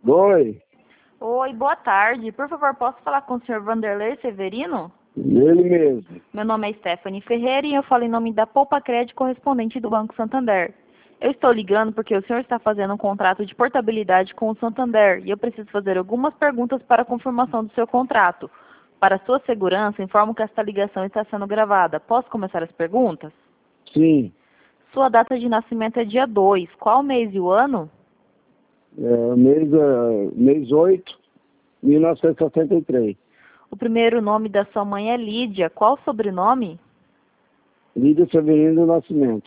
Oi, Oi, boa tarde. Por favor, posso falar com o senhor Vanderlei Severino? ele mesmo. Meu nome é Stephanie Ferreira e eu falo em nome da Poupa Crédito correspondente do Banco Santander. Eu estou ligando porque o senhor está fazendo um contrato de portabilidade com o Santander e eu preciso fazer algumas perguntas para a confirmação do seu contrato. Para sua segurança, informo que esta ligação está sendo gravada. Posso começar as perguntas? Sim, Sua data de nascimento é dia 2. Qual mês e o ano? mês 8, 1963. O primeiro nome da sua mãe é Lídia. Qual o sobrenome? Lídia Severino do Nascimento.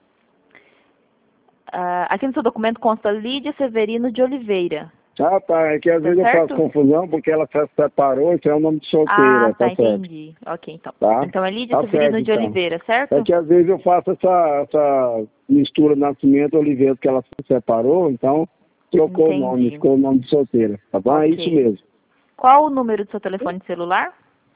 Aqui no seu documento consta Lídia Severino de Oliveira. Ah, tá. É que às Tá vezes eu certo? faço confusão porque ela se separou, então é o nome de solteira, Ah, tá tá, certo? entendi. Ok, então. Tá? Então é Lídia Tá Severino certo, de então. Oliveira, É certo? que às vezes eu faço essa mistura Nascimento Oliveira, porque ela se separou, então trocou o nome, Entendi. ficou o nome de solteira, tá bom? É isso Ok. mesmo. Qual o número do seu telefone celular?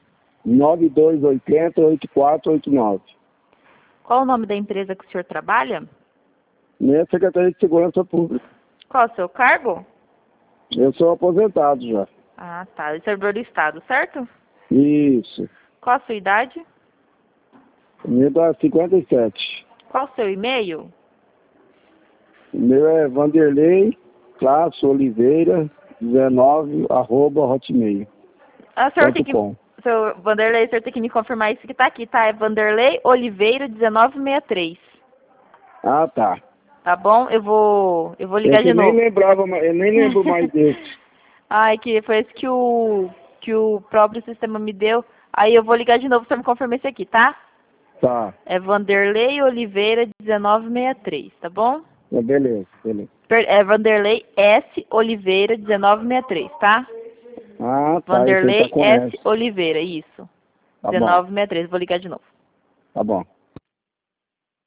9280-8489. Qual o nome da empresa que o senhor trabalha? Minha Secretaria de Segurança Pública. Qual o seu cargo? Eu sou aposentado já. Ah, tá. Servidor do Estado, certo? Isso. Qual a sua idade? O meu dá 57. Qual o seu e-mail? O meu é Vanderlei Oliveira 19 @hotmail.com. Ah, o senhor tem que... Seu Vanderlei, o senhor tem que me confirmar isso que tá aqui, tá? É Vanderlei Oliveira 1963. Ah, tá. Tá bom? Eu vou ligar de Eu nem novo. lembrava, eu nem lembro mais desse. Ai, que foi esse que o próprio sistema me deu. Aí eu vou ligar de novo pra me confirmar isso aqui, tá? Tá. É Vanderlei Oliveira 1963, tá bom? Beleza, beleza. É Vanderlei S. Oliveira 1963, tá? Ah, tá. Esse aí Vanderlei tá S. correto. Oliveira, isso. Tá bom. 1963, vou ligar de novo. Tá bom.